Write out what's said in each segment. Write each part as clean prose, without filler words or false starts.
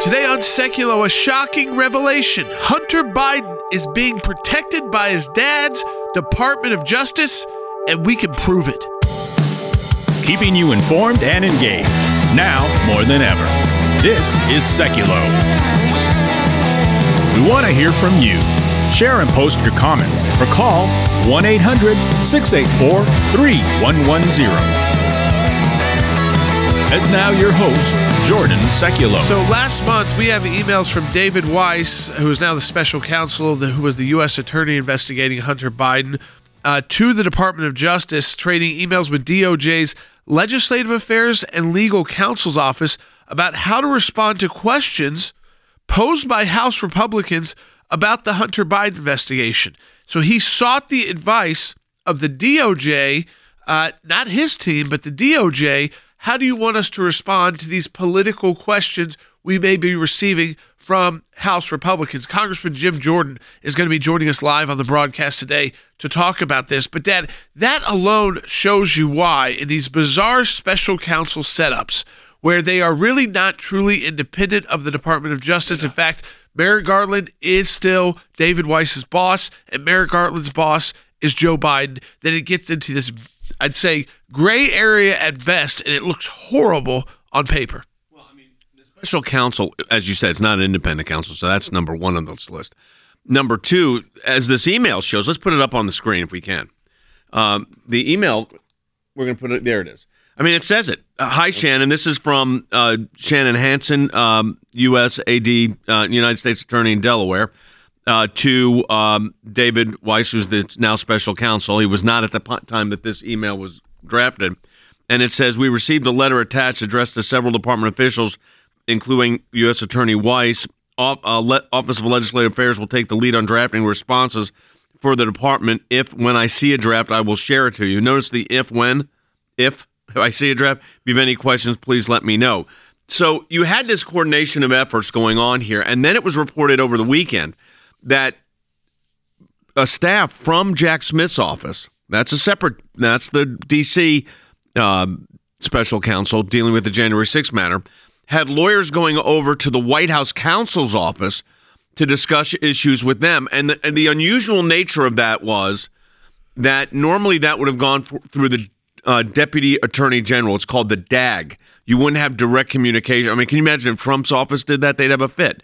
Today on Seculo, a shocking revelation. Hunter Biden is being protected by his dad's Department of Justice, and we can prove it. Keeping you informed and engaged, now more than ever. This is Seculo. We want to hear from you. Share and post your comments or call 1-800-684-3110. And now your host, Jordan Seculo. So last month, we have emails from David Weiss, who is now the special counsel, who was the U.S. attorney investigating Hunter Biden, to the Department of Justice, trading emails with DOJ's Legislative Affairs and Legal Counsel's Office about how to respond to questions posed by House Republicans about the Hunter Biden investigation. So he sought the advice of the DOJ, not his team, but the DOJ. How do you want us to respond to these political questions we may be receiving from House Republicans? Congressman Jim Jordan is going to be joining us live on the broadcast today to talk about this. But, Dad, that alone shows you why in these bizarre special counsel setups where they are really not truly independent of the Department of Justice. In fact, Merrick Garland is still David Weiss's boss, and Merrick Garland's boss is Joe Biden. Then it gets into this, I'd say, gray area at best, and it looks horrible on paper. Well, I mean, the special counsel, as you said, it's not an independent counsel, so that's number one on this list. Number two, as this email shows, let's put it up on the screen if we can. The email, we're going to put it, there it is. I mean, it says it. Hi, Shannon. This is from Shannon Hansen, U.S. AD, United States Attorney in Delaware, to David Weiss, who's the now special counsel. He was not at the time that this email was drafted. And it says, we received a letter attached addressed to several department officials, including U.S. Attorney Weiss. Office of Legislative Affairs will take the lead on drafting responses for the department. When I see a draft, I will share it to you. Notice the if I see a draft. If you have any questions, please let me know. So you had this coordination of efforts going on here, and then it was reported over the weekend that a staff from Jack Smith's office, that's the D.C. special counsel dealing with the January 6th matter, had lawyers going over to the White House counsel's office to discuss issues with them. And the unusual nature of that was that normally that would have gone through the Deputy Attorney General. It's called the DAG. You wouldn't have direct communication. I mean, can you imagine if Trump's office did that? They'd have a fit.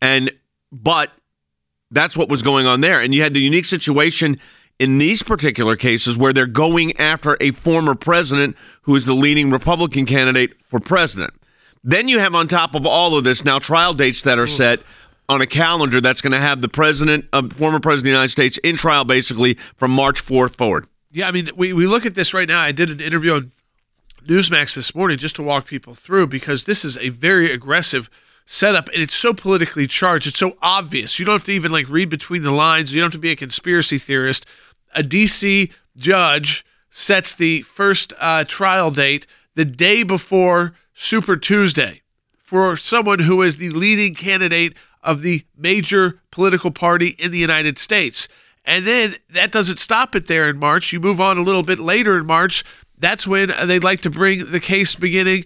But that's what was going on there. And you had the unique situation in these particular cases where they're going after a former president who is the leading Republican candidate for president. Then you have on top of all of this now trial dates that are set on a calendar that's going to have the former president of the United States in trial basically from March 4th forward. Yeah, I mean, we look at this right now. I did an interview on Newsmax this morning just to walk people through because this is a very aggressive setup, and it's so politically charged. It's so obvious. You don't have to even read between the lines. You don't have to be a conspiracy theorist. A D.C. judge sets the first trial date the day before Super Tuesday for someone who is the leading candidate of the major political party in the United States. And then that doesn't stop it there in March. You move on a little bit later in March. That's when they'd like to bring the case beginning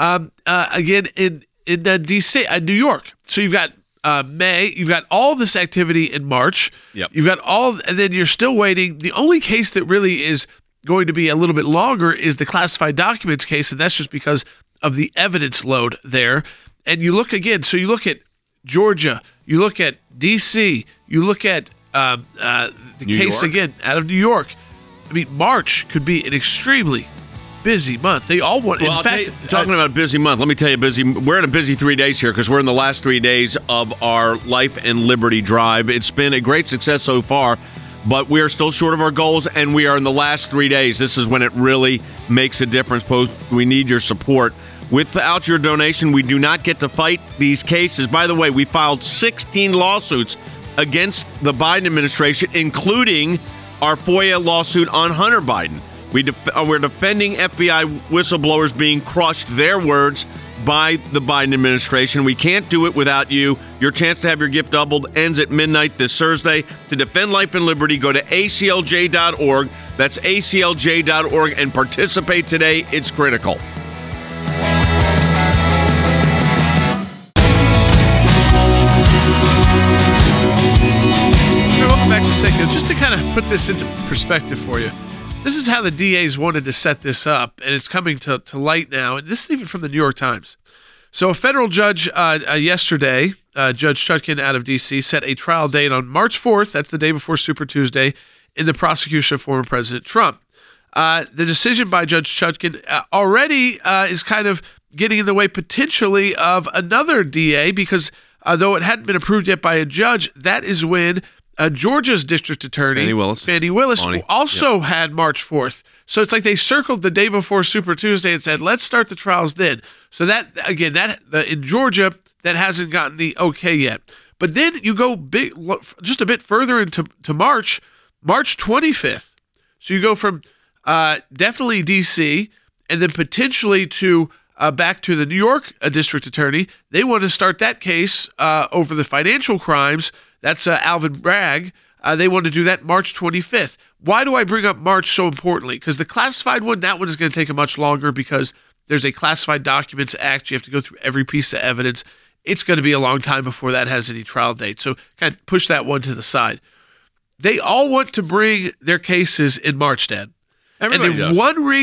again in D.C., New York. So you've got May. You've got all this activity in March. Yep. You've got and then you're still waiting. The only case that really is going to be a little bit longer is the classified documents case, and that's just because of the evidence load there. And you look again. So you look at Georgia. You look at D.C. You look at the New case York. again out of New York. I mean, March could be an extremely busy month. They all want. Well, in fact, talking about a busy month, let me tell you, we're in a busy 3 days here because we're in the last 3 days of our Life and Liberty Drive. It's been a great success so far, but we are still short of our goals, and we are in the last 3 days. This is when it really makes a difference. We need your support. Without your donation, we do not get to fight these cases. By the way, we filed 16 lawsuits against the Biden administration, including our FOIA lawsuit on Hunter Biden. We're defending FBI whistleblowers being crushed, their words, by the Biden administration. We can't do it without you. Your chance to have your gift doubled ends at midnight this Thursday. To defend life and liberty, go to aclj.org. That's aclj.org and participate today. It's critical. put this into perspective for you. This is how the DAs wanted to set this up, and it's coming to light now. And this is even from the New York Times. So a federal judge yesterday, Judge Chutkan out of D.C., set a trial date on March 4th, that's the day before Super Tuesday, in the prosecution of former President Trump. The decision by Judge Chutkan already is kind of getting in the way potentially of another DA because though it hadn't been approved yet by a judge, that is when Georgia's district attorney, Fani Willis, also had March 4th. So it's like they circled the day before Super Tuesday and said, let's start the trials then. So that, again, in Georgia, that hasn't gotten the okay yet. But then you go just a bit further into March 25th. So you go from definitely D.C. and then potentially to back to the New York district attorney. They want to start that case over the financial crimes. That's Alvin Bragg. They want to do that March 25th. Why do I bring up March so importantly? Because the classified one, that one is going to take a much longer because there's a Classified Documents Act. You have to go through every piece of evidence. It's going to be a long time before that has any trial date. So kind of push that one to the side. They all want to bring their cases in March, Dad. Everybody does.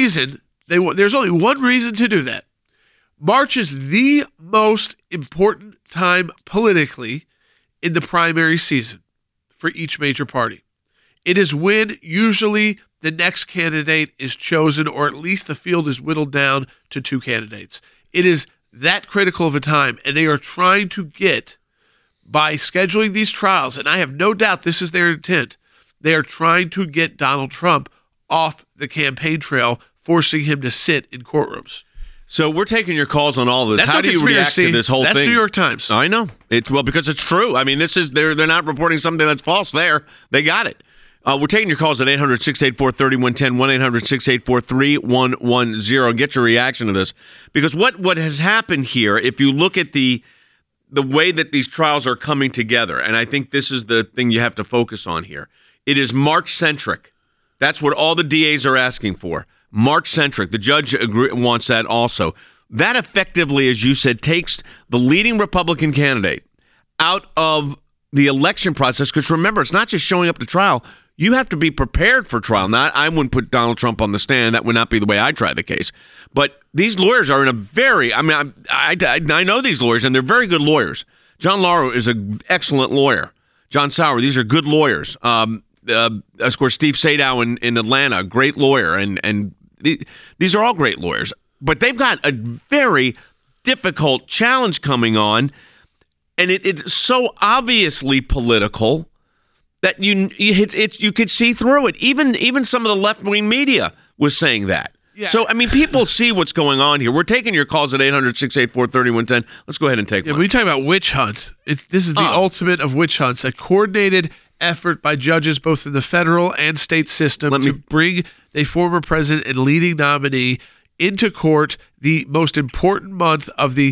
There's only one reason to do that. March is the most important time politically in the primary season for each major party. It is when usually the next candidate is chosen, or at least the field is whittled down to 2 candidates. It is that critical of a time, and they are trying to get, by scheduling these trials, and I have no doubt this is their intent, they are trying to get Donald Trump off the campaign trail, forcing him to sit in courtrooms. So we're taking your calls on all of this. That's How do you react to this whole thing? That's New York Times. I know. Because it's true. I mean, they're not reporting something that's false there. They got it. We're taking your calls at 800-684-3110, 1-800-684-3110. Get your reaction to this. Because what has happened here, if you look at the way that these trials are coming together, and I think this is the thing you have to focus on here, it is March-centric. That's what all the DAs are asking for. March-centric. The judge wants that also. That effectively, as you said, takes the leading Republican candidate out of the election process. Because remember, it's not just showing up to trial. You have to be prepared for trial. Now, I wouldn't put Donald Trump on the stand. That would not be the way I try the case. But these lawyers are in a very, I know these lawyers, and they're very good lawyers. John Lauro is an excellent lawyer. John Sauer, these are good lawyers. Of course, Steve Sadow in Atlanta, great lawyer, and these are all great lawyers. But they've got a very difficult challenge coming on, and it's so obviously political that you could see through it. Even some of the left-wing media was saying that. Yeah. So, I mean, people see what's going on here. We're taking your calls at 800-684-3110. Let's go ahead and take one. When we talk about witch hunt, this is the ultimate of witch hunts, a coordinated effort by judges both in the federal and state system to bring a former president and leading nominee into court the most important month of the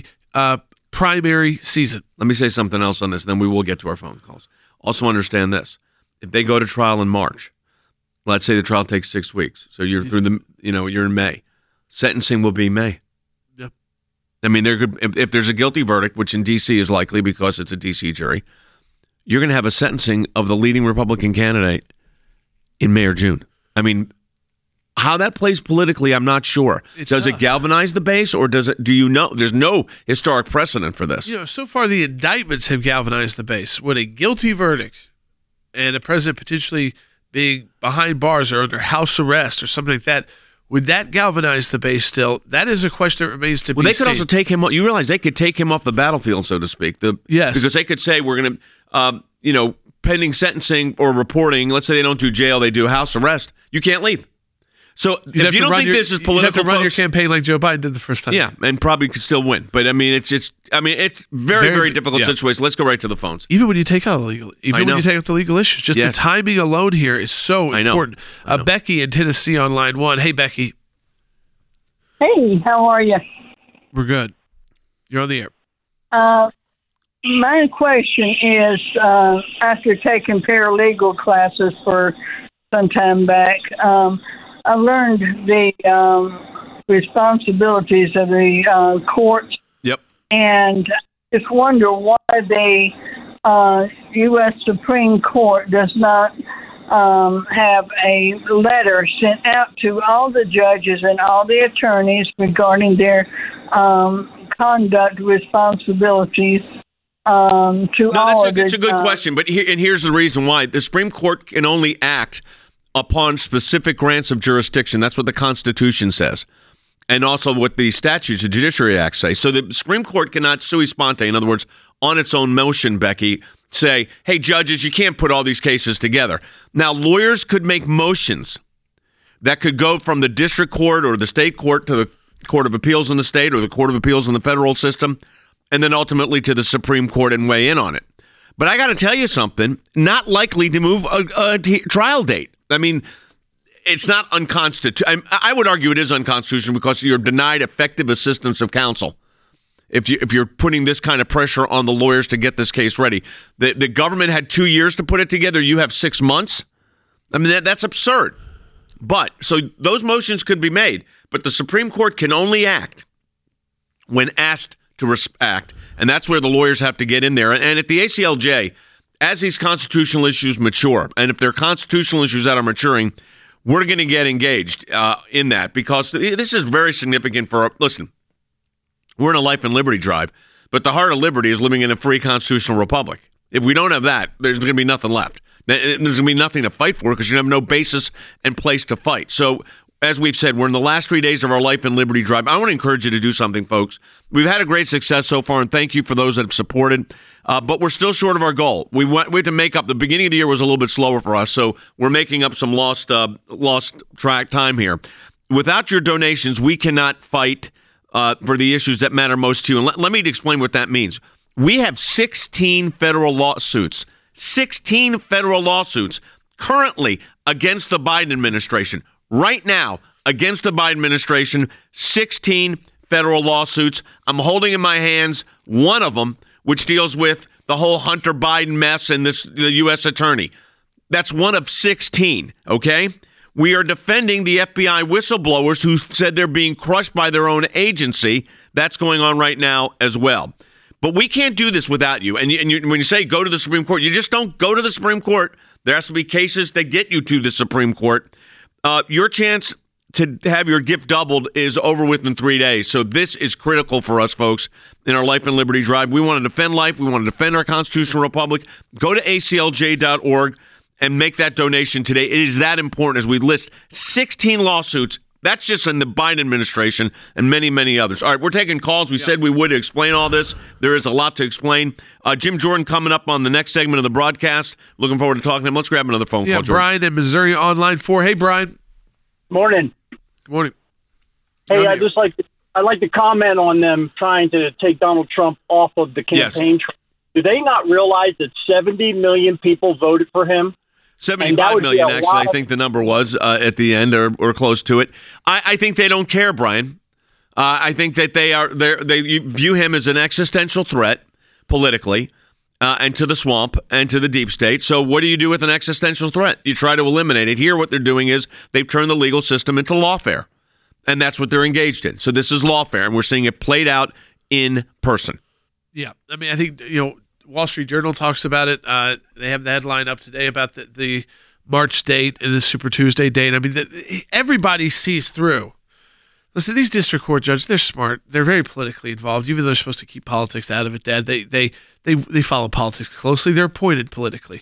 primary season. Let me say something else on this, then we will get to our phone calls. Also understand this. If they go to trial in March, let's say the trial takes 6 weeks, so you're you're in May. Sentencing will be May. Yep. I mean, if there's a guilty verdict, which in D.C. is likely because it's a D.C. jury, you're going to have a sentencing of the leading Republican candidate in May or June. I mean, how that plays politically, I'm not sure. Does it galvanize the base, or do you know? There's no historic precedent for this. So far the indictments have galvanized the base. When a guilty verdict and a president potentially being behind bars or under house arrest or something like that, would that galvanize the base still? That is a question that remains to be seen. Well, they could also take him. You realize they could take him off the battlefield, so to speak. Yes. Because they could say we're going to, pending sentencing or reporting. Let's say they don't do jail, they do house arrest. You can't leave. So if you don't think this is political, you have to run your campaign like Joe Biden did the first time. Yeah, and probably could still win. But I mean, it's very, very difficult situation. Let's go right to the phones. Even when you take out when you take out the legal issues, just the timing alone here is so important. I know. Becky in Tennessee on line 1. Hey, Becky. Hey, how are you? We're good. You're on the air. My question is, after taking paralegal classes for some time back, I learned the responsibilities of the courts. Yep. And just wonder why the U.S. Supreme Court does not have a letter sent out to all the judges and all the attorneys regarding their conduct responsibilities It's a good question, but here's the reason why. The Supreme Court can only act upon specific grants of jurisdiction. That's what the Constitution says. And also what the statutes, the Judiciary Act say. So the Supreme Court cannot sui sponte, in other words, on its own motion, Becky, say, hey, judges, you can't put all these cases together. Now, lawyers could make motions that could go from the district court or the state court to the Court of Appeals in the state or the Court of Appeals in the federal system, and then ultimately to the Supreme Court and weigh in on it. But I got to tell you something, not likely to move a trial date. I mean, it's not unconstitutional. I would argue it is unconstitutional because you're denied effective assistance of counsel. If you're putting this kind of pressure on the lawyers to get this case ready. The government had 2 years to put it together. You have 6 months. I mean, that's absurd. But so those motions could be made, but the Supreme Court can only act when asked to act, and that's where the lawyers have to get in there. And at the ACLJ, as these constitutional issues mature, and if there are constitutional issues that are maturing, we're going to get engaged in that because this is very significant for, listen, we're in a life and liberty drive, but the heart of liberty is living in a free constitutional republic. If we don't have that, there's going to be nothing left. There's going to be nothing to fight for because you have no basis and place to fight. So, as we've said, we're in the last 3 days of our life and liberty drive. I want to encourage you to do something, folks. We've had a great success so far, and thank you for those that have supported. But we're still short of our goal. We had to make up. The beginning of the year was a little bit slower for us, so we're making up some lost track time here. Without your donations, we cannot fight for the issues that matter most to you. And let me explain what that means. We have 16 federal lawsuits. 16 federal lawsuits currently against the Biden administration. Right now, against the Biden administration, 16 federal lawsuits. I'm holding in my hands one of them, which deals with the whole Hunter Biden mess and the U.S. attorney. That's one of 16, okay? We are defending the FBI whistleblowers who said they're being crushed by their own agency. That's going on right now as well. But we can't do this without you. And when you say go to the Supreme Court, you just don't go to the Supreme Court. There has to be cases that get you to the Supreme Court. Your chance to have your gift doubled is over within 3 days. So this is critical for us, folks, in our Life and Liberty Drive. We want to defend life. We want to defend our constitutional republic. Go to aclj.org and make that donation today. It is that important as we list 16 lawsuits. That's just in the Biden administration and many, many others. All right, we're taking calls. We said we would explain all this. There is a lot to explain. Jim Jordan coming up on the next segment of the broadcast. Looking forward to talking to him. Let's grab another phone call, Jordan. Brian in Missouri on line 4. Hey, Brian. Morning. Good morning. Hey, I'd like to comment on them trying to take Donald Trump off of the campaign trail. Do they not realize that 70 million people voted for him? 75 million, actually, I think the number was at the end or close to it. I think they don't care, Brian. I think that they view him as an existential threat politically and to the swamp and to the deep state. So what do you do with an existential threat? You try to eliminate it. Here, what they're doing is they've turned the legal system into lawfare, and that's what they're engaged in. So this is lawfare, and we're seeing it played out in person. Yeah, I mean, I think, Wall Street Journal talks about it. They have the headline up today about the March date and the Super Tuesday date. I mean, everybody sees through. Listen, these district court judges, they're smart. They're very politically involved, even though they're supposed to keep politics out of it, Dad. They follow politics closely. They're appointed politically.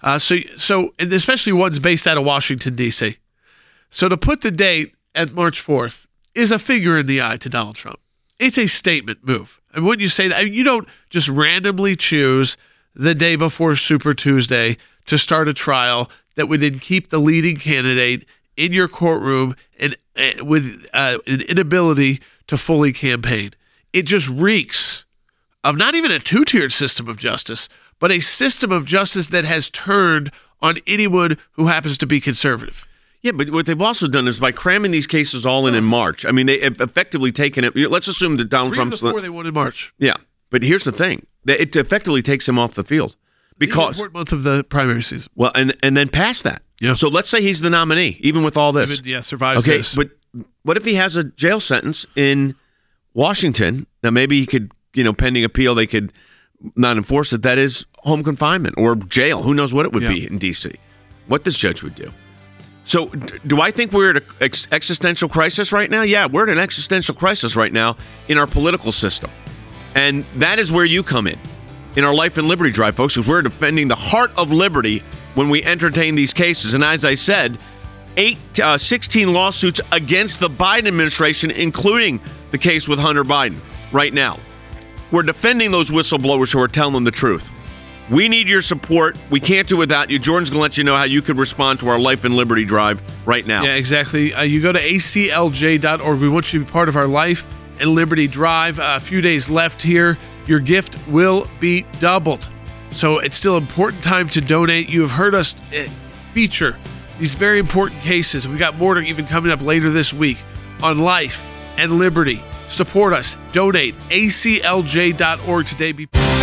So, and especially ones based out of Washington, D.C. So to put the date at March 4th is a figure in the eye to Donald Trump. It's a statement move. And when you say that, you don't just randomly choose the day before Super Tuesday to start a trial that would then keep the leading candidate in your courtroom and with an inability to fully campaign. It just reeks of not even a two-tiered system of justice, but a system of justice that has turned on anyone who happens to be conservative. Yeah, but what they've also done is by cramming these cases all in March. I mean, they have effectively taken it. Let's assume that Donald Trump's before they won in March. Yeah, but here's the thing: it effectively takes him off the field because the important month of the primary season. Well, and then past that. Yeah. So let's say he's the nominee, even with all this. Survives this. But what if he has a jail sentence in Washington? Now maybe he could, pending appeal, they could not enforce it. That is home confinement or jail. Who knows what it would be in D.C. what this judge would do. So do I think we're at an existential crisis right now? Yeah, we're at an existential crisis right now in our political system. And that is where you come in our Life and Liberty Drive, folks, because we're defending the heart of liberty when we entertain these cases. And as I said, 16 lawsuits against the Biden administration, including the case with Hunter Biden right now. We're defending those whistleblowers who are telling them the truth. We need your support. We can't do it without you. Jordan's going to let you know how you can respond to our Life and Liberty Drive right now. Yeah, exactly. You go to aclj.org. We want you to be part of our Life and Liberty Drive. A few days left here. Your gift will be doubled. So it's still an important time to donate. You have heard us feature these very important cases. We got more even coming up later this week on Life and Liberty. Support us. Donate. aclj.org today.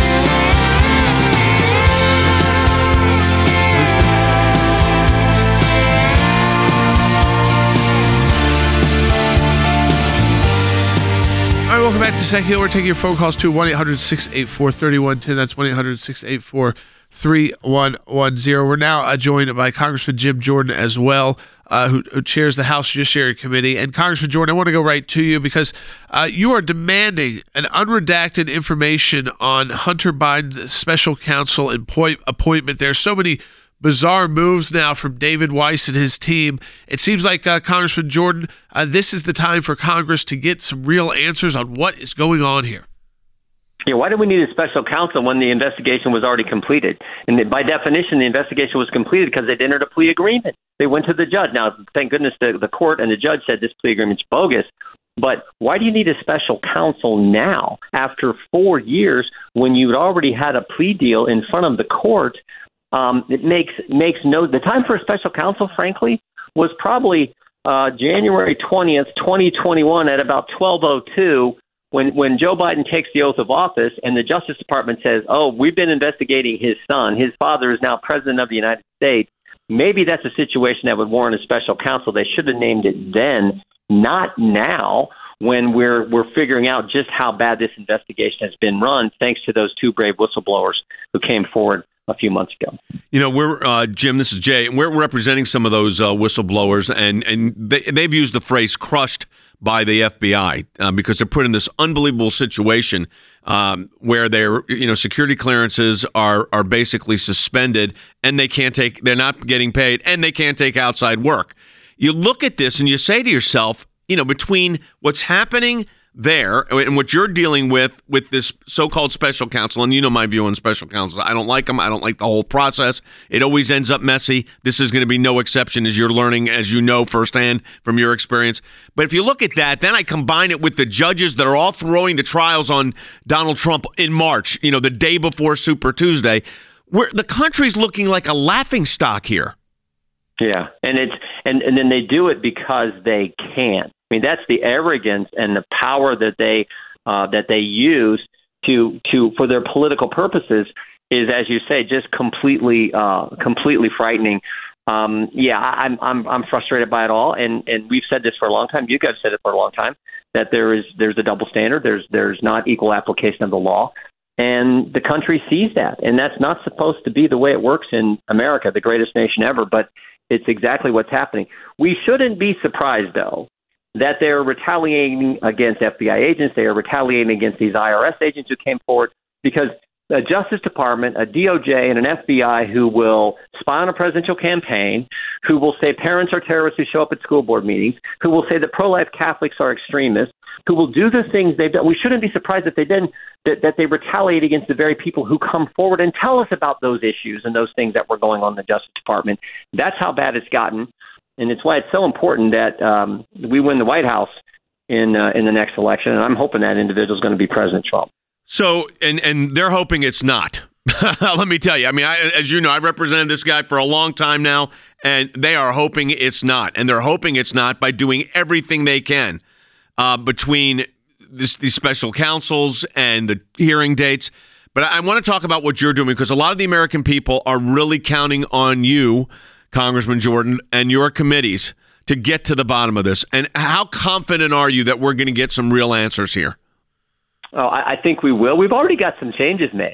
All right, welcome back to Second Hill. We're taking your phone calls to 1-800-684-3110. That's 1-800-684-3110. We're now joined by Congressman Jim Jordan as well, who chairs the House Judiciary Committee. And Congressman Jordan, I want to go right to you because you are demanding an unredacted information on Hunter Biden's special counsel appointment. There are so many bizarre moves now from David Weiss and his team. It seems like, Congressman Jordan, this is the time for Congress to get some real answers on what is going on here. Yeah, why do we need a special counsel when the investigation was already completed? And by definition, the investigation was completed because they'd entered a plea agreement. They went to the judge. Now, thank goodness the court and the judge said this plea agreement's bogus. But why do you need a special counsel now after 4 years when you'd already had a plea deal in front of the court? It makes the time for a special counsel, frankly, was probably January 20th, 2021 at about 12:02 when Joe Biden takes the oath of office and the Justice Department says, oh, we've been investigating his son. His father is now president of the United States. Maybe that's a situation that would warrant a special counsel. They should have named it then, not now, when we're figuring out just how bad this investigation has been run, thanks to those two brave whistleblowers who came forward a few months ago. You know, we're Jim, this is Jay, and we're representing some of those whistleblowers, and they've used the phrase crushed by the FBI because they're put in this unbelievable situation where their security clearances are basically suspended, and they're not getting paid, and they can't take outside work. You look at this and you say to yourself, between what's happening there and what you're dealing with this so-called special counsel, and my view on special counsel, I don't like them. I don't like the whole process. It always ends up messy. This is going to be no exception, as you're learning, as you know firsthand from your experience. But if you look at that, then I combine it with the judges that are all throwing the trials on Donald Trump in March, the day before Super Tuesday, where the country's looking like a laughingstock here. Yeah, and then they do it because they can. I mean, that's the arrogance and the power that they use to for their political purposes is, as you say, just completely frightening. I'm frustrated by it all, and we've said this for a long time. You guys said it for a long time that there's a double standard. There's not equal application of the law, and the country sees that, and that's not supposed to be the way it works in America, the greatest nation ever. But it's exactly what's happening. We shouldn't be surprised, though, that they're retaliating against FBI agents. They are retaliating against these IRS agents who came forward because a Justice Department, a DOJ, and an FBI who will spy on a presidential campaign, who will say parents are terrorists who show up at school board meetings, who will say that pro-life Catholics are extremists, who will do the things they've done. We shouldn't be surprised that they retaliate against the very people who come forward and tell us about those issues and those things that were going on in the Justice Department. That's how bad it's gotten. And it's why it's so important that we win the White House in the next election. And I'm hoping that individual is going to be President Trump. So, and they're hoping it's not. Let me tell you. I mean, as you know, I've represented this guy for a long time now, and they are hoping it's not. And they're hoping it's not by doing everything they can between these special counsels and the hearing dates. But I want to talk about what you're doing because a lot of the American people are really counting on you, Congressman Jordan, and your committees to get to the bottom of this. And how confident are you that we're going to get some real answers here? Oh, I think we will. We've already got some changes made.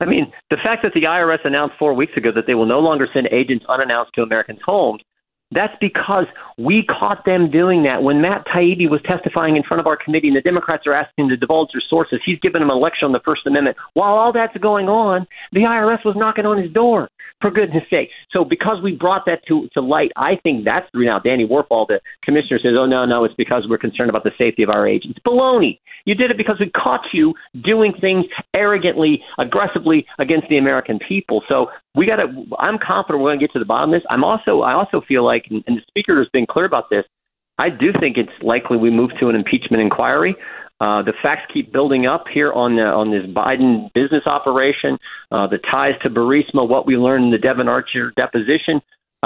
I mean, the fact that the IRS announced 4 weeks ago that they will no longer send agents unannounced to Americans' homes, that's because we caught them doing that. When Matt Taibbi was testifying in front of our committee and the Democrats are asking him to divulge their sources, he's giving them a lecture on the First Amendment. While all that's going on, the IRS was knocking on his door, for goodness sake. So because we brought that to light, I think that's the reason. Now, Danny Werfel, the commissioner, says, oh, no, it's because we're concerned about the safety of our agents. Baloney. You did it because we caught you doing things arrogantly, aggressively against the American people. So I'm confident we're going to get to the bottom of this. I also feel like, and the speaker has been clear about this, I do think it's likely we move to an impeachment inquiry. The facts keep building up here on this Biden business operation, the ties to Burisma, what we learned in the Devon Archer deposition.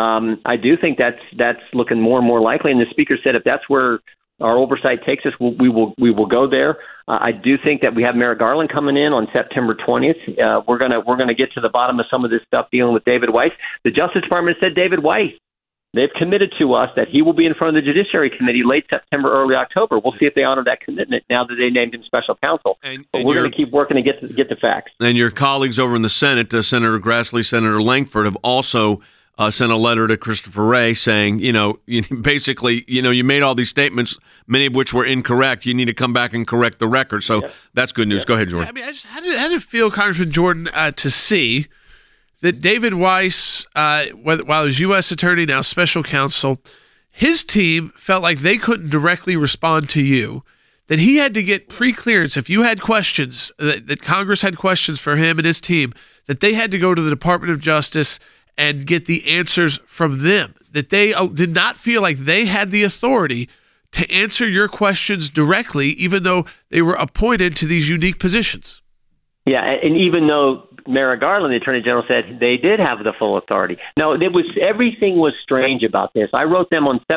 I do think that's looking more and more likely. And the speaker said if that's where our oversight takes us, we will go there. I do think that we have Merrick Garland coming in on September 20th. We're gonna get to the bottom of some of this stuff dealing with David Weiss. The Justice Department said David Weiss. They've committed to us that he will be in front of the Judiciary Committee late September, early October. We'll see if they honor that commitment now that they named him special counsel. But we're going to keep working to get the facts. And your colleagues over in the Senate, Senator Grassley, Senator Langford, have also sent a letter to Christopher Wray saying, basically, you made all these statements, many of which were incorrect. You need to come back and correct the record. So that's good news. Go ahead, Jordan. I mean, how did it feel, Congressman Jordan, to see that David Weiss, while he was U.S. Attorney, now special counsel, his team felt like they couldn't directly respond to you, that he had to get pre-clearance. If you had questions, that Congress had questions for him and his team, that they had to go to the Department of Justice and get the answers from them, that they did not feel like they had the authority to answer your questions directly, even though they were appointed to these unique positions. Yeah, and even though Merrick Garland, the Attorney General, said they did have the full authority. No, everything was strange about this. I wrote them on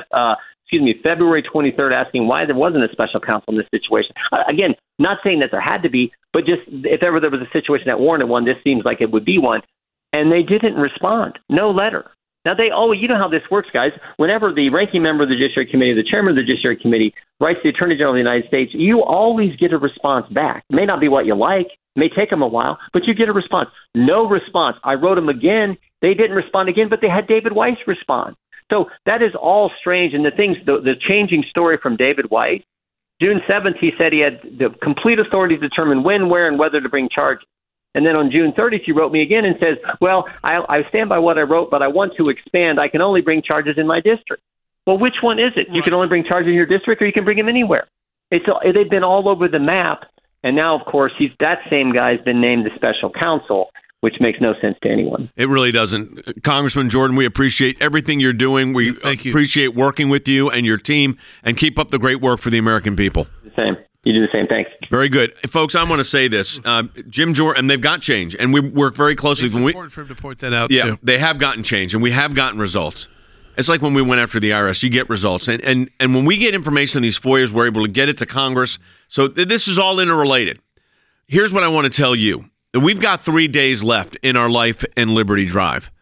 February 23rd asking why there wasn't a special counsel in this situation. Again, not saying that there had to be, but just if ever there was a situation that warranted one, this seems like it would be one. And they didn't respond. No letter. Now, you know how this works, guys. Whenever the ranking member of the Judiciary Committee, the chairman of the Judiciary Committee, writes to the Attorney General of the United States, you always get a response back. It may not be what you like. It may take them a while, but you get a response. No response. I wrote them again. They didn't respond again, but they had David Weiss respond. So that is all strange. And the changing story from David Weiss, June 7th, he said he had the complete authority to determine when, where, and whether to bring charges. And then on June 30th, he wrote me again and says, well, I stand by what I wrote, but I want to expand. I can only bring charges in my district. Well, which one is it? Right. You can only bring charges in your district, or you can bring them anywhere. They've been all over the map. And now, of course, that same guy's been named the special counsel, which makes no sense to anyone. It really doesn't. Congressman Jordan, we appreciate everything you're doing. We appreciate working with you and your team, and keep up the great work for the American people. The same. You do the same. Thanks. Very good. Folks, I want to say this. Jim Jordan, and they've got change, and we work very closely. It's important for him to point that out, too. Yeah, they have gotten change, and we have gotten results. It's like when we went after the IRS. You get results. And when we get information in these FOIAs, we're able to get it to Congress. So this is all interrelated. Here's what I want to tell you. We've got 3 days left in our Life and Liberty Drive.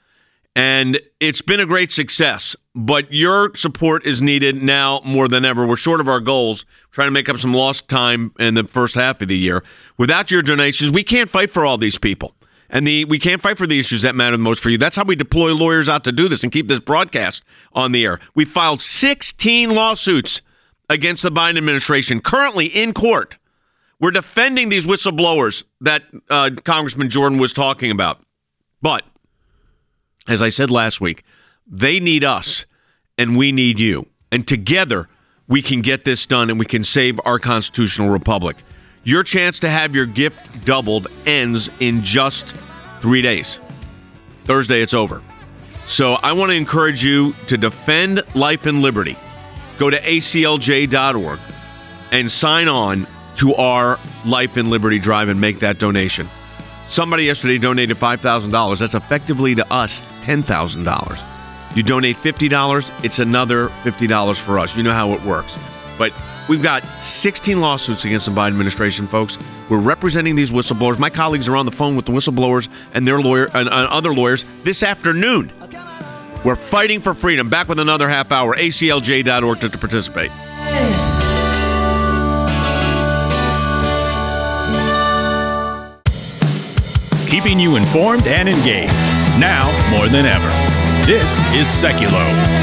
And it's been a great success, but your support is needed now more than ever. We're short of our goals, trying to make up some lost time in the first half of the year. Without your donations, we can't fight for all these people. And we can't fight for the issues that matter the most for you. That's how we deploy lawyers out to do this and keep this broadcast on the air. We filed 16 lawsuits against the Biden administration, currently in court. We're defending these whistleblowers that Congressman Jordan was talking about. But as I said last week, they need us and we need you. And together we can get this done and we can save our constitutional republic. Your chance to have your gift doubled ends in just 3 days. Thursday, it's over. So I want to encourage you to defend life and liberty. Go to aclj.org and sign on to our Life and Liberty Drive and make that donation. Somebody yesterday donated $5,000. That's effectively to us $10,000. You donate $50, it's another $50 for us. You know how it works. But we've got 16 lawsuits against the Biden administration, folks. We're representing these whistleblowers. My colleagues are on the phone with the whistleblowers and their lawyer and other lawyers this afternoon. We're fighting for freedom. Back with another half hour. aclj.org to participate. keeping you informed and engaged. Now more than ever. This is Seculo.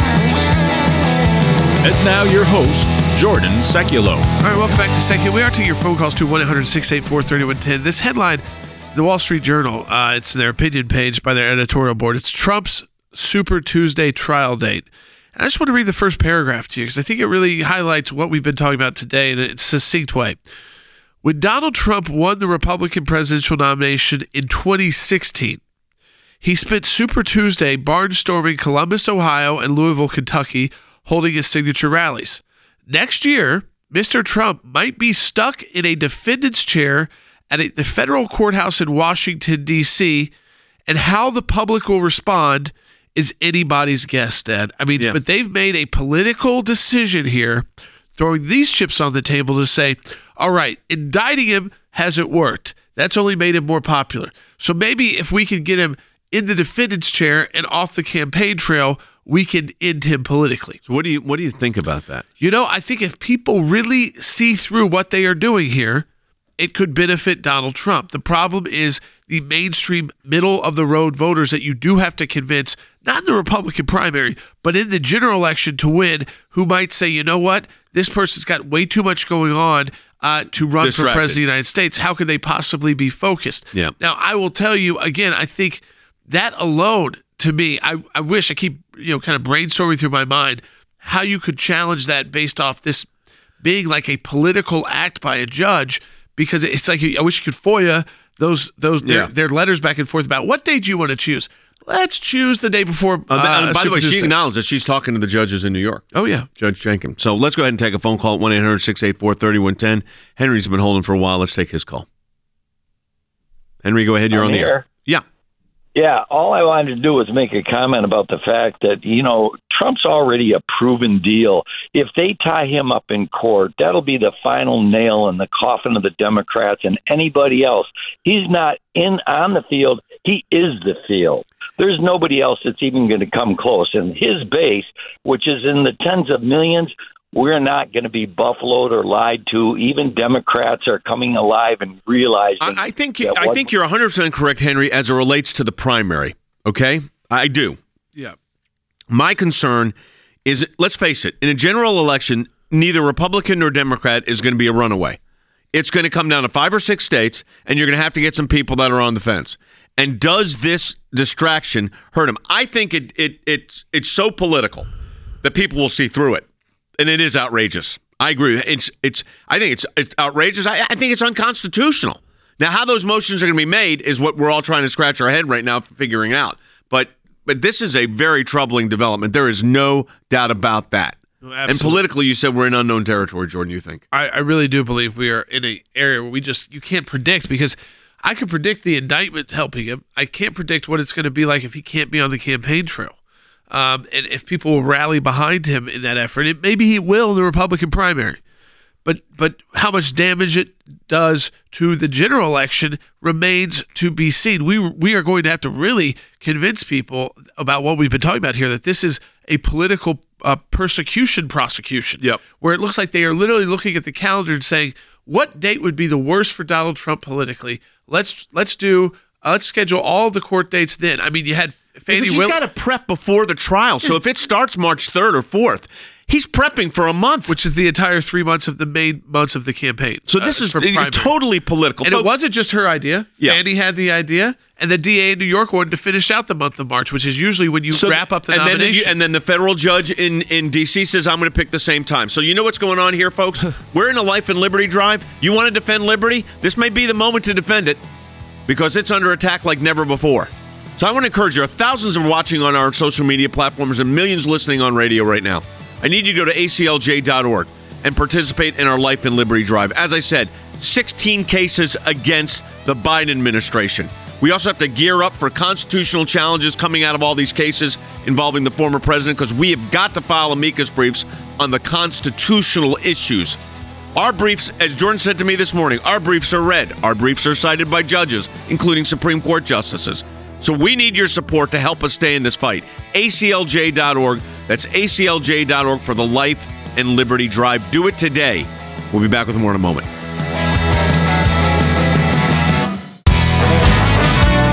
And now your host, Jordan Seculo. All right, welcome back to Seculo. We are taking your phone calls to 1-800-684-3110. This headline, the Wall Street Journal, it's their opinion page by their editorial board. It's Trump's Super Tuesday trial date. And I just want to read the first paragraph to you because I think it really highlights what we've been talking about today in a succinct way. When Donald Trump won the Republican presidential nomination in 2016, he spent Super Tuesday barnstorming Columbus, Ohio, and Louisville, Kentucky, holding his signature rallies. Next year, Mr. Trump might be stuck in a defendant's chair at the federal courthouse in Washington, D.C., and how the public will respond is anybody's guess, Dad. I mean, But they've made a political decision here, throwing these chips on the table to say, all right, indicting him hasn't worked. That's only made him more popular. So maybe if we can get him in the defendant's chair and off the campaign trail, we can end him politically. So what do you think about that? You know, I think if people really see through what they are doing here, it could benefit Donald Trump. The problem is the mainstream middle-of-the-road voters that you do have to convince, not in the Republican primary, but in the general election to win, who might say, you know what, this person's got way too much going on to run for president of the United States. How could they possibly be focused? Yeah. Now, I will tell you, again, I think that alone, to me, I wish, I keep kind of brainstorming through my mind how you could challenge that based off this being like a political act by a judge, because it's like, I wish you could FOIA their letters back and forth about what day do you want to choose. Let's choose the day before. By the way, she acknowledged that she's talking to the judges in New York. Oh, yeah. Judge Jenkins. So let's go ahead and take a phone call at 1-800-684-3110. Henry's been holding for a while. Let's take his call. Henry, go ahead. You're on the air. Yeah. Yeah, all I wanted to do was make a comment about the fact that, Trump's already a proven deal. If they tie him up in court, that'll be the final nail in the coffin of the Democrats and anybody else. He's not on the field. He is the field. There's nobody else that's even going to come close. And his base, which is in the tens of millions, we're not going to be buffaloed or lied to. Even Democrats are coming alive and realizing. I think you're 100% correct, Henry, as it relates to the primary. Okay, I do. Yeah. My concern is, let's face it, in a general election, neither Republican nor Democrat is going to be a runaway. It's going to come down to 5 or 6 states, and you're going to have to get some people that are on the fence. And does this distraction hurt him? I think it's so political that people will see through it. And it is outrageous. I agree. I think it's outrageous. I think it's unconstitutional. Now, how those motions are going to be made is what we're all trying to scratch our head right now figuring out. But this is a very troubling development. There is no doubt about that. No, and politically, you said we're in unknown territory, Jordan, you think? I really do believe we are in an area where you can't predict, because I can predict the indictments helping him. I can't predict what it's going to be like if he can't be on the campaign trail. And if people will rally behind him in that effort, maybe he will in the Republican primary. But how much damage it does to the general election remains to be seen. We are going to have to really convince people about what we've been talking about here, that this is a political prosecution, yep, where it looks like they are literally looking at the calendar and saying, what date would be the worst for Donald Trump politically? Let's schedule all the court dates then. I mean, you had Fannie Willis. He's got to prep before the trial. So if it starts March 3rd or 4th, he's prepping for a month. Which is the entire 3 months of the main months of the campaign. So this is totally political. And folks, it wasn't just her idea. Yeah. Fannie had the idea. And the DA in New York wanted to finish out the month of March, which is usually when you wrap up the nomination. And then the federal judge in D.C. says, I'm going to pick the same time. So you know what's going on here, folks? We're in a life and liberty drive. You want to defend liberty? This may be the moment to defend it, because it's under attack like never before. So I want to encourage you. Thousands are watching on our social media platforms and millions listening on radio right now. I need you to go to aclj.org and participate in our Life and Liberty Drive. As I said, 16 cases against the Biden administration. We also have to gear up for constitutional challenges coming out of all these cases involving the former president, because we have got to file amicus briefs on the constitutional issues. Our briefs, as Jordan said to me this morning, our briefs are read. Our briefs are cited by judges, including Supreme Court justices. So we need your support to help us stay in this fight. ACLJ.org. That's ACLJ.org for the Life and Liberty Drive. Do it today. We'll be back with more in a moment.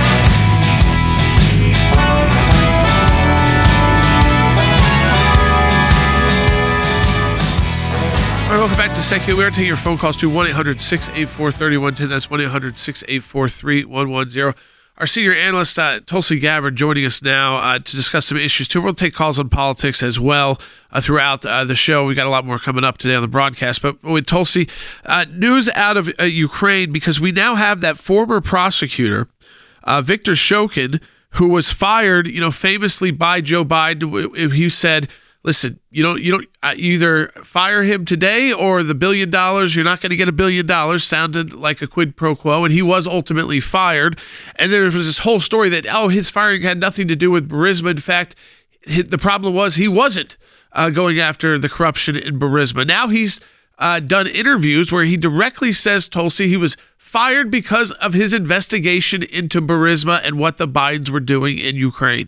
is Secular. We are taking your phone calls to 1-800-684-3110. That's 1-800-684-3110. Our senior analyst, Tulsi Gabbard, joining us now to discuss some issues, too. We'll take calls on politics as well throughout the show. We got a lot more coming up today on the broadcast. But with Tulsi, news out of Ukraine, because we now have that former prosecutor, Viktor Shokin, who was fired, famously by Joe Biden. He said, listen, you don't either fire him today or the $1 billion, you're not going to get $1 billion, sounded like a quid pro quo, and he was ultimately fired. And there was this whole story that, his firing had nothing to do with Burisma. In fact, the problem was he wasn't going after the corruption in Burisma. Now he's done interviews where he directly says, Tulsi, he was fired because of his investigation into Burisma and what the Bidens were doing in Ukraine.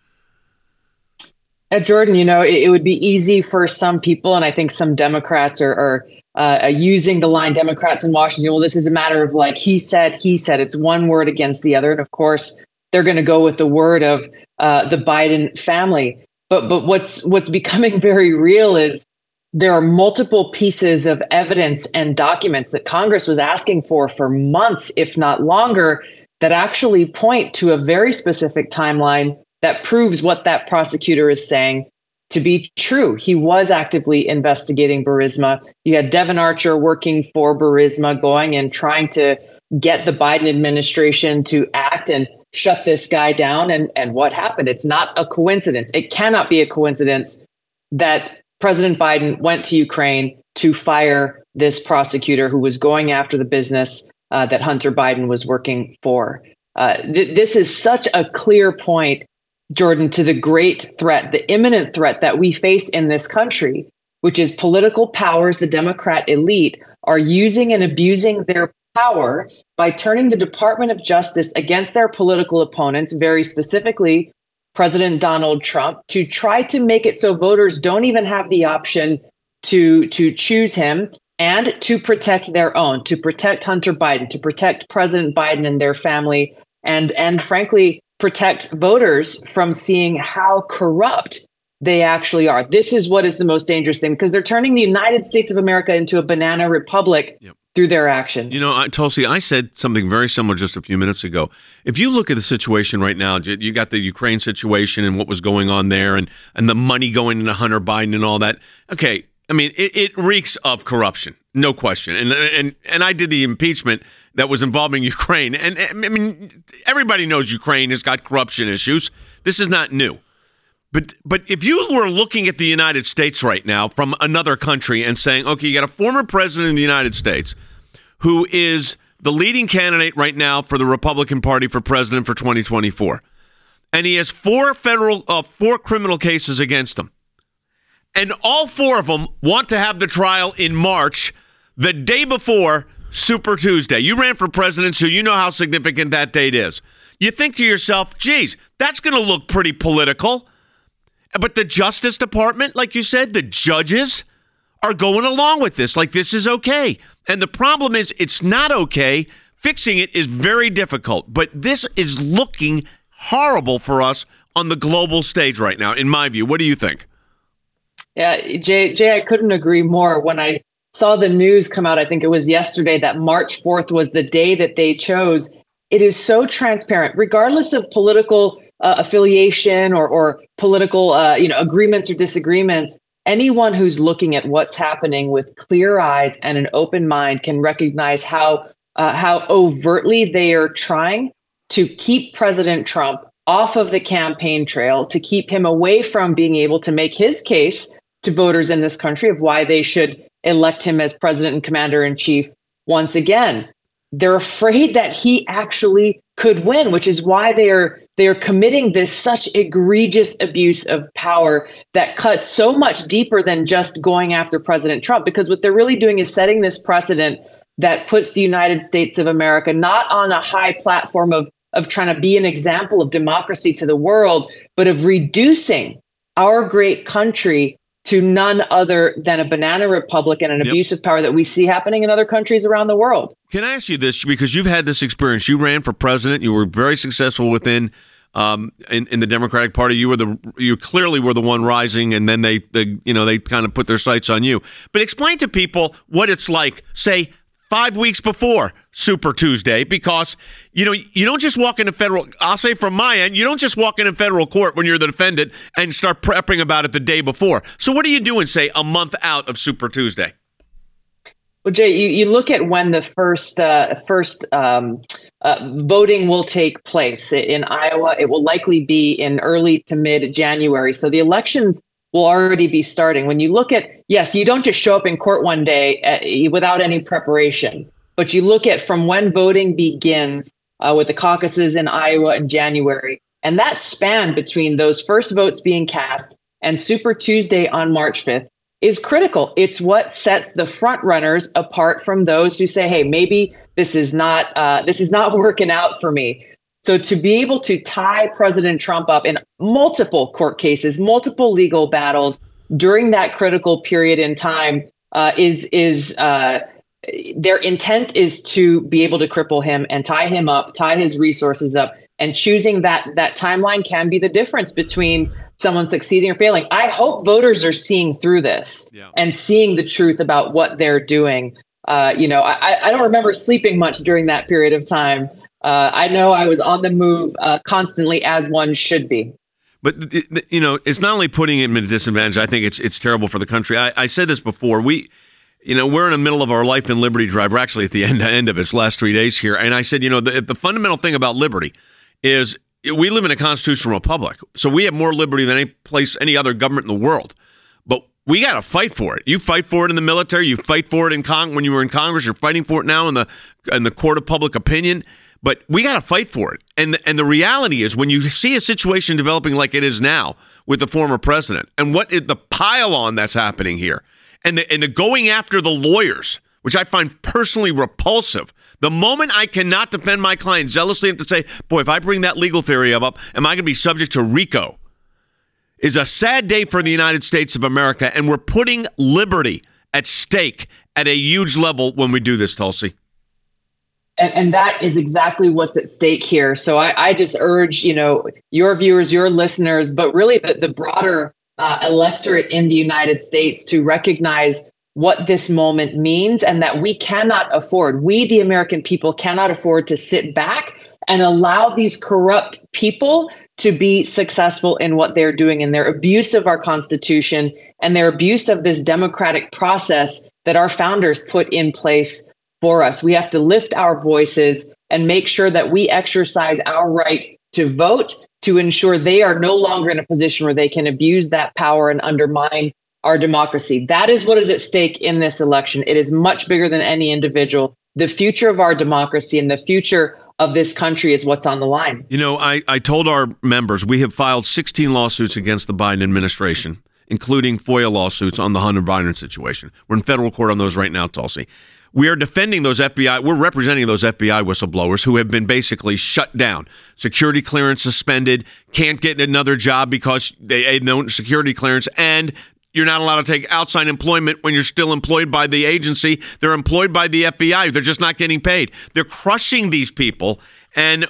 Jordan, it would be easy for some people, and I think some Democrats are using the line, Democrats in Washington, well, this is a matter of like he said, it's one word against the other. And of course, they're going to go with the word of the Biden family. But what's becoming very real is there are multiple pieces of evidence and documents that Congress was asking for months, if not longer, that actually point to a very specific timeline that proves what that prosecutor is saying to be true. He was actively investigating Burisma. You had Devon Archer working for Burisma, going and trying to get the Biden administration to act and shut this guy down. And what happened? It's not a coincidence. It cannot be a coincidence that President Biden went to Ukraine to fire this prosecutor who was going after the business that Hunter Biden was working for. This is such a clear point, Jordan, to the great threat, the imminent threat that we face in this country, which is political powers. The Democrat elite are using and abusing their power by turning the Department of Justice against their political opponents, very specifically President Donald Trump, to try to make it so voters don't even have the option to choose him, and to protect their own, to protect Hunter Biden, to protect President Biden and their family, and frankly, protect voters from seeing how corrupt they actually are. This is what is the most dangerous thing, because they're turning the United States of America into a banana republic through their actions. Tulsi, I said something very similar just a few minutes ago. If you look at the situation right now, you got the Ukraine situation and what was going on there and the money going into Hunter Biden and all that. Okay, I mean, it reeks of corruption, no question. And I did the impeachment that was involving Ukraine. And I mean, everybody knows Ukraine has got corruption issues. This is not new. But if you were looking at the United States right now from another country and saying, okay, you got a former president of the United States who is the leading candidate right now for the Republican Party for president for 2024, and he has four criminal cases against him, and all four of them want to have the trial in March, the day before Super Tuesday. You ran for president, so you know how significant that date is. You think to yourself, geez, that's going to look pretty political. But the Justice Department, like you said, the judges are going along with this. Like, this is okay. And the problem is it's not okay. Fixing it is very difficult. But this is looking horrible for us on the global stage right now, in my view. What do you think? Yeah, Jay, I couldn't agree more. When I saw the news come out, I think it was yesterday, that March 4th was the day that they chose. It is so transparent, regardless of political affiliation or political agreements or disagreements. Anyone who's looking at what's happening with clear eyes and an open mind can recognize how overtly they are trying to keep President Trump off of the campaign trail, to keep him away from being able to make his case to voters in this country of why they should elect him as president and commander in chief once again. They're afraid that he actually could win, which is why they are committing this such egregious abuse of power that cuts so much deeper than just going after President Trump, because what they're really doing is setting this precedent that puts the United States of America not on a high platform of trying to be an example of democracy to the world, but of reducing our great country to none other than a banana republic and an abuse of power that we see happening in other countries around the world. Can I ask you this? Because you've had this experience. You ran for president. You were very successful within in the Democratic Party. You clearly were the one rising, and then they kind of put their sights on you. But explain to people what it's like, say, 5 weeks before Super Tuesday, because you don't just walk into federal. I'll say from my end, you don't just walk into federal court when you're the defendant and start prepping about it the day before. So what are you doing, say, a month out of Super Tuesday? Well, Jay, you look at when the first voting will take place in Iowa. It will likely be in early to mid-January. So the elections will already be starting. When you look at, yes, you don't just show up in court one day without any preparation, but you look at from when voting begins with the caucuses in Iowa in January, and that span between those first votes being cast and Super Tuesday on March 5th is critical. It's what sets the front runners apart from those who say, hey, maybe this is not working out for me. So to be able to tie President Trump up in multiple court cases, multiple legal battles during that critical period in time their intent is to be able to cripple him and tie him up, tie his resources up. And choosing that timeline can be the difference between someone succeeding or failing. I hope voters are seeing through this and seeing the truth about what they're doing. I don't remember sleeping much during that period of time. I know I was on the move constantly, as one should be. But, it's not only putting him at a disadvantage. I think it's terrible for the country. I said this before. We're in the middle of our Life and Liberty drive. We're actually at the end of its last 3 days here. And I said, the fundamental thing about liberty is we live in a constitutional republic. So we have more liberty than any other government in the world. But we got to fight for it. You fight for it in the military. You fight for it when you were in Congress. You're fighting for it now in the court of public opinion. But we got to fight for it. And the reality is, when you see a situation developing like it is now with the former president, and what is the pile on that's happening here, and the going after the lawyers, which I find personally repulsive. The moment I cannot defend my client zealously, I have to say, boy, if I bring that legal theory up, am I going to be subject to RICO? Is a sad day for the United States of America, and we're putting liberty at stake at a huge level when we do this, Tulsi. And that is exactly what's at stake here. So I just urge, your viewers, your listeners, but really the broader electorate in the United States to recognize what this moment means, and that we the American people cannot afford to sit back and allow these corrupt people to be successful in what they're doing, in their abuse of our Constitution and their abuse of this democratic process that our founders put in place for us. We have to lift our voices and make sure that we exercise our right to vote, to ensure they are no longer in a position where they can abuse that power and undermine our democracy. That is what is at stake in this election. It is much bigger than any individual. The future of our democracy and the future of this country is what's on the line. I told our members we have filed 16 lawsuits against the Biden administration, including FOIA lawsuits on the Hunter Biden situation. We're in federal court on those right now, Tulsi. We are defending those we're representing those FBI whistleblowers who have been basically shut down. Security clearance suspended, can't get another job because they had no security clearance, and you're not allowed to take outside employment when you're still employed by the agency. They're employed by the FBI. They're just not getting paid. They're crushing these people. And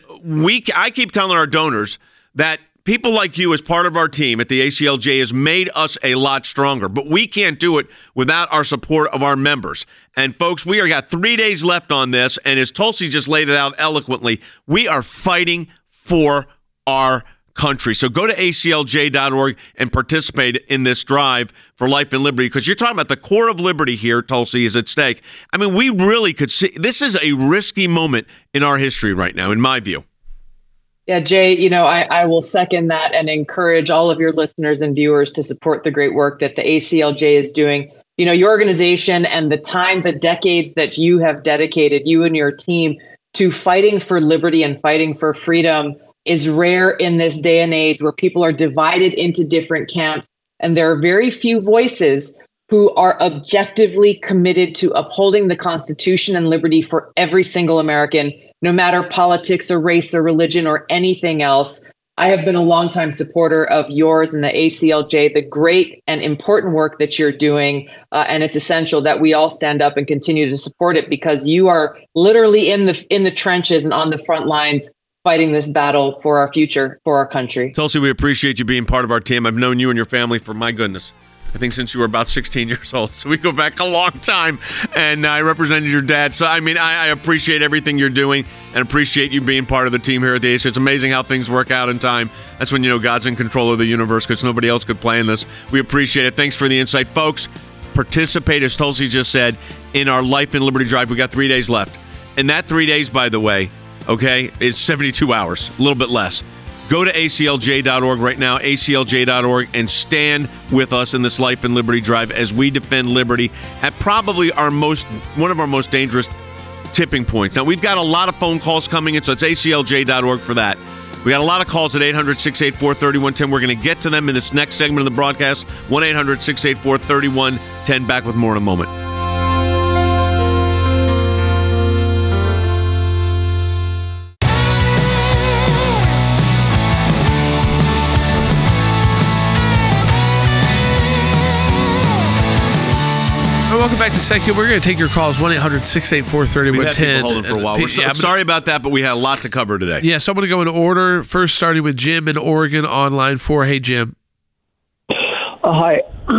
I keep telling our donors that people like you as part of our team at the ACLJ has made us a lot stronger. But we can't do it without our support of our members. And folks, we got 3 days left on this. And as Tulsi just laid it out eloquently, we are fighting for our country. So go to aclj.org and participate in this drive for life and liberty, because you're talking about the core of liberty here, Tulsi, is at stake. I mean, we really could see this is a risky moment in our history right now, in my view. Yeah, Jay, I will second that and encourage all of your listeners and viewers to support the great work that the ACLJ is doing. Your organization and the decades that you have dedicated, you and your team, to fighting for liberty and fighting for freedom is rare in this day and age where people are divided into different camps. And there are very few voices who are objectively committed to upholding the Constitution and liberty for every single American, no matter politics or race or religion or anything else. I have been a longtime supporter of yours and the ACLJ, the great and important work that you're doing. And it's essential that we all stand up and continue to support it, because you are literally in the trenches and on the front lines fighting this battle for our future, for our country. Tulsi, we appreciate you being part of our team. I've known you and your family for, my goodness, I think since you were about 16 years old. So we go back a long time, and I represented your dad. So, I mean, I appreciate everything you're doing and appreciate you being part of the team here at the Ace. It's amazing how things work out in time. That's when, God's in control of the universe because nobody else could play in this. We appreciate it. Thanks for the insight. Folks, participate, as Tulsi just said, in our Life in Liberty Drive. We got 3 days left. And that 3 days, by the way, okay, is 72 hours, a little bit less. Go to aclj.org right now, aclj.org, and stand with us in this Life and Liberty Drive as we defend liberty at probably one of our most dangerous tipping points. Now, we've got a lot of phone calls coming in, so it's aclj.org for that. We got a lot of calls at 800-684-3110. We're going to get to them in this next segment of the broadcast. 1-800-684-3110. Back with more in a moment. Welcome back to Secular. We're going to take your calls, 1-800-684-3110. We've had people holding for a while. We're sorry about that, but we had a lot to cover today. Yeah, so I'm going to go in order. First, starting with Jim in Oregon on line 4. Hey, Jim. Hi.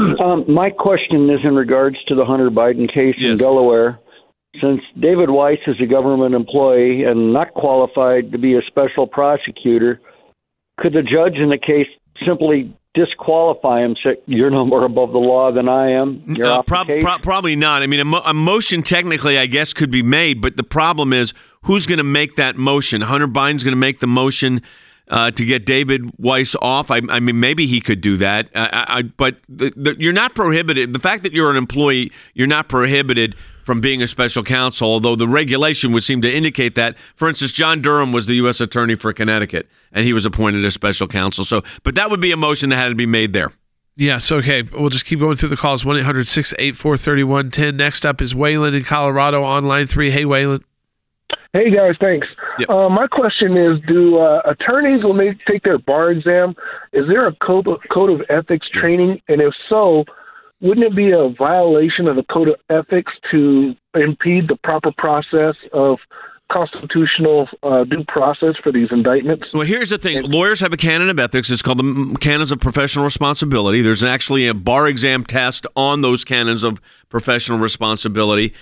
My question is in regards to the Hunter Biden case in Delaware. Since David Weiss is a government employee and not qualified to be a special prosecutor, could the judge in the case simply disqualify him, say, you're no more above the law than I am? Probably not. I mean, a motion technically, I guess, could be made, but the problem is who's going to make that motion? Hunter Biden's going to make the motion to get David Weiss off. I mean, maybe he could do that, but you're not prohibited. The fact that you're an employee, you're not prohibited from being a special counsel, although the regulation would seem to indicate that. For instance, John Durham was the U.S. Attorney for Connecticut, and he was appointed as special counsel. So, but that would be a motion that had to be made there. Yes, okay. We'll just keep going through the calls. 1-800-684-3110. Next up is Waylon in Colorado on line 3. Hey, Waylon. Hey, guys, thanks. Yep. My question is, do attorneys, when they take their bar exam, is there a code of ethics training? And if so, wouldn't it be a violation of the code of ethics to impede the proper process of constitutional due process for these indictments? Well, here's the thing. Lawyers have a canon of ethics. It's called the Canons of Professional Responsibility. There's actually a bar exam test on those canons of professional responsibility.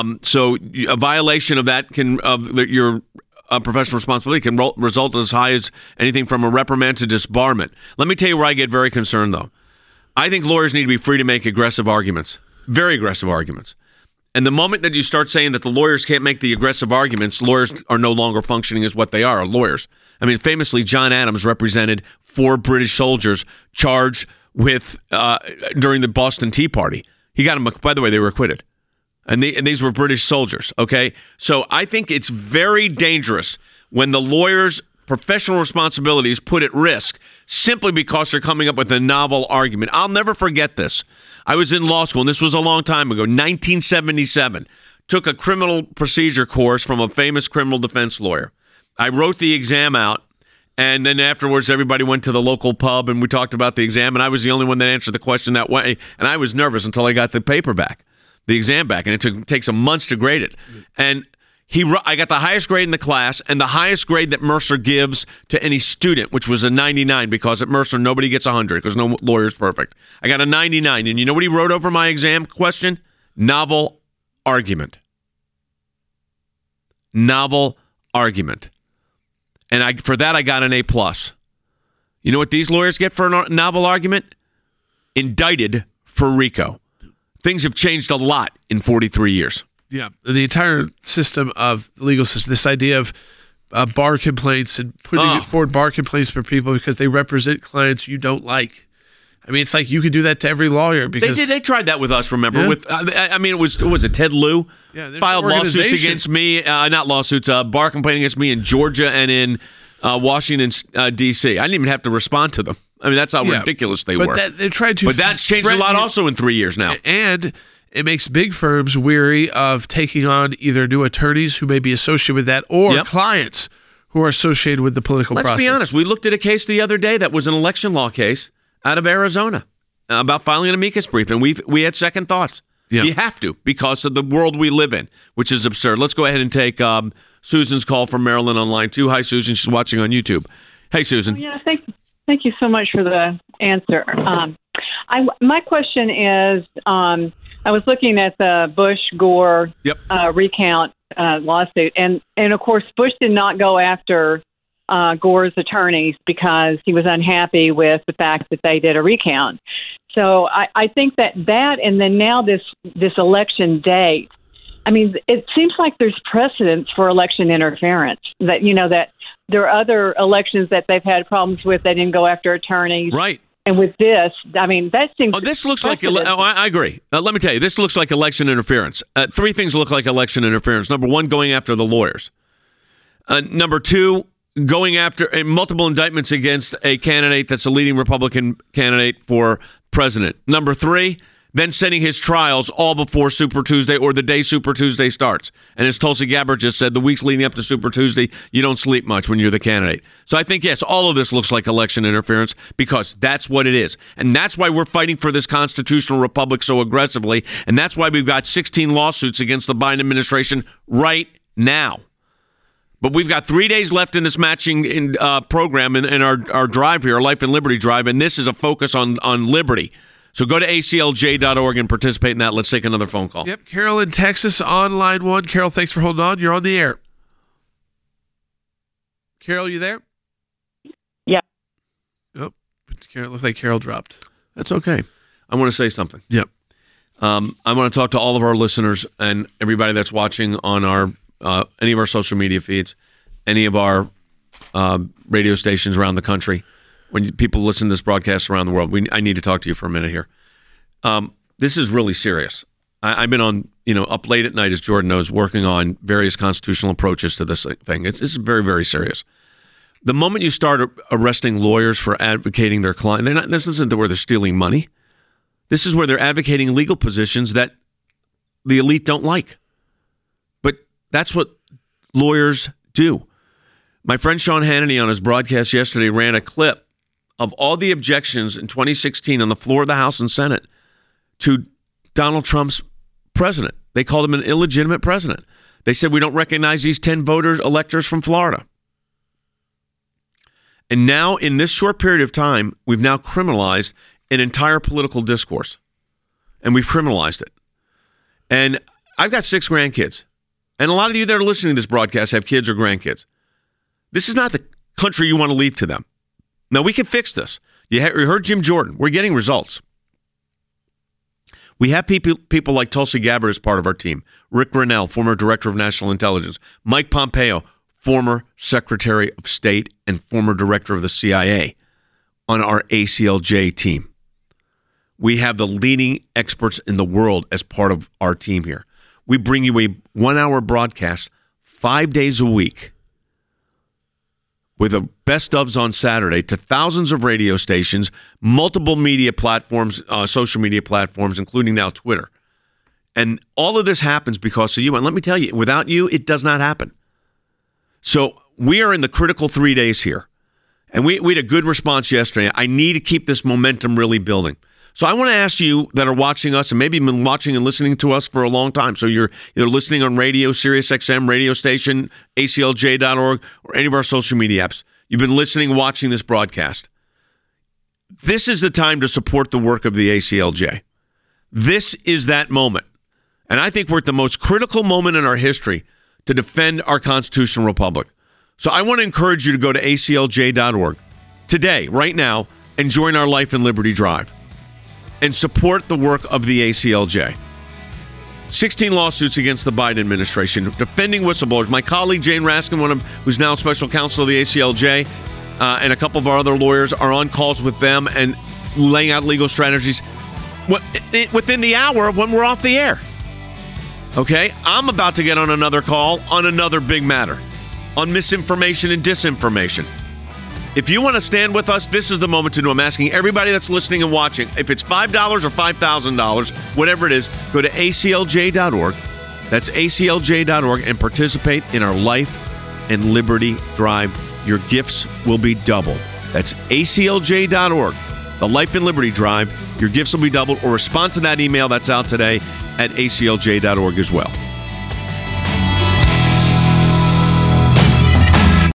So a violation of that your professional responsibility can result as high as anything from a reprimand to disbarment. Let me tell you where I get very concerned, though. I think lawyers need to be free to make aggressive arguments, very aggressive arguments. And the moment that you start saying that the lawyers can't make the aggressive arguments, lawyers are no longer functioning as what they are, lawyers. I mean, famously, John Adams represented 4 British soldiers charged with during the Boston Tea Party. He got them, by the way, they were acquitted. And these were British soldiers, okay? So I think it's very dangerous when the lawyers' professional responsibility is put at risk simply because they're coming up with a novel argument. I'll never forget this. I was in law school, and this was a long time ago, 1977. Took a criminal procedure course from a famous criminal defense lawyer. I wrote the exam out, and then afterwards everybody went to the local pub, and we talked about the exam, and I was the only one that answered the question that way, and I was nervous until I got the paper back, the exam back, and it takes some months to grade it. And I got the highest grade in the class and the highest grade that Mercer gives to any student, which was a 99, because at Mercer, nobody gets 100 because no lawyer's perfect. I got a 99. And you know what he wrote over my exam question? Novel argument. Novel argument. And for that, I got an A+. You know what these lawyers get for a novel argument? Indicted for RICO. Things have changed a lot in 43 years. Yeah, the entire system of the legal system, this idea of bar complaints and putting forward bar complaints for people because they represent clients you don't like. I mean, it's like you could do that to every lawyer because they tried that with us. Remember, with it was Ted Lieu filed lawsuits against me, not lawsuits, bar complaint against me in Georgia and in Washington D.C. I didn't even have to respond to them. I mean, that's how ridiculous they were. They tried to, but that's changed a lot also in 3 years now, and it makes big firms weary of taking on either new attorneys who may be associated with that or clients who are associated with the political process. Let's be honest. We looked at a case the other day that was an election law case out of Arizona about filing an amicus brief, and we had second thoughts. Yeah. You have to, because of the world we live in, which is absurd. Let's go ahead and take Susan's call from Maryland on line 2. Hi, Susan. She's watching on YouTube. Hey, Susan. Yeah, thank you so much for the answer. My question is, I was looking at the Bush-Gore recount lawsuit, and of course, Bush did not go after Gore's attorneys because he was unhappy with the fact that they did a recount. So I think that and then now this election date, I mean, it seems like there's precedence for election interference, that, that there are other elections that they've had problems with. They didn't go after attorneys. Right. And with this, I mean, that seems... this looks like... I agree. Let me tell you, this looks like election interference. 3 things look like election interference. Number 1, going after the lawyers. Number 2, going after multiple indictments against a candidate that's a leading Republican candidate for president. Number 3, then sending his trials all before Super Tuesday or the day Super Tuesday starts. And as Tulsi Gabbard just said, the weeks leading up to Super Tuesday, you don't sleep much when you're the candidate. So I think, yes, all of this looks like election interference because that's what it is. And that's why we're fighting for this constitutional republic so aggressively. And that's why we've got 16 lawsuits against the Biden administration right now. But we've got 3 days left in this matching program in our drive here, our Life and Liberty drive, and this is a focus on liberty. So go to aclj.org and participate in that. Let's take another phone call. Yep, Carol in Texas on line 1. Carol, thanks for holding on. You're on the air. Carol, you there? Yeah. Oh, Carol, looks like Carol dropped. That's okay. I want to say something. Yep. I want to talk to all of our listeners and everybody that's watching on our any of our social media feeds, any of our radio stations around the country. When people listen to this broadcast around the world, I need to talk to you for a minute here. This is really serious. I've been on, up late at night, as Jordan knows, working on various constitutional approaches to this thing. It's very, very serious. The moment you start arresting lawyers for advocating their client, this isn't where they're stealing money. This is where they're advocating legal positions that the elite don't like. But that's what lawyers do. My friend Sean Hannity on his broadcast yesterday ran a clip of all the objections in 2016 on the floor of the House and Senate to Donald Trump's president. They called him an illegitimate president. They said, we don't recognize these 10 electors from Florida. And now, in this short period of time, we've now criminalized an entire political discourse. And we've criminalized it. And I've got 6 grandkids. And a lot of you that are listening to this broadcast have kids or grandkids. This is not the country you want to leave to them. Now, we can fix this. You heard Jim Jordan. We're getting results. We have people like Tulsi Gabbard as part of our team. Rick Grenell, former Director of National Intelligence. Mike Pompeo, former Secretary of State and former Director of the CIA on our ACLJ team. We have the leading experts in the world as part of our team here. We bring you a 1-hour broadcast 5 days a week with the best ofs on Saturday to thousands of radio stations, multiple media platforms, social media platforms, including now Twitter. And all of this happens because of you. And let me tell you, without you, it does not happen. So we are in the critical 3 days here. And we had a good response yesterday. I need to keep this momentum really building. So I want to ask you that are watching us and maybe been watching and listening to us for a long time. So you're either listening on radio, Sirius XM, radio station, aclj.org, or any of our social media apps. You've been listening, watching this broadcast. This is the time to support the work of the ACLJ. This is that moment. And I think we're at the most critical moment in our history to defend our constitutional republic. So I want to encourage you to go to aclj.org today, right now, and join our Life and Liberty Drive and support the work of the ACLJ. 16 lawsuits against the Biden administration, defending whistleblowers. My colleague Jane Raskin, who's now special counsel of the ACLJ, and a couple of our other lawyers are on calls with them and laying out legal strategies within the hour of when we're off the air. Okay? I'm about to get on another call on another big matter, on misinformation and disinformation. If you want to stand with us, this is the moment to do. I'm asking everybody that's listening and watching, if it's $5 or $5,000, whatever it is, go to aclj.org. That's aclj.org and participate in our Life and Liberty Drive. Your gifts will be doubled. That's aclj.org. The Life and Liberty Drive. Your gifts will be doubled, or respond to that email that's out today at aclj.org as well.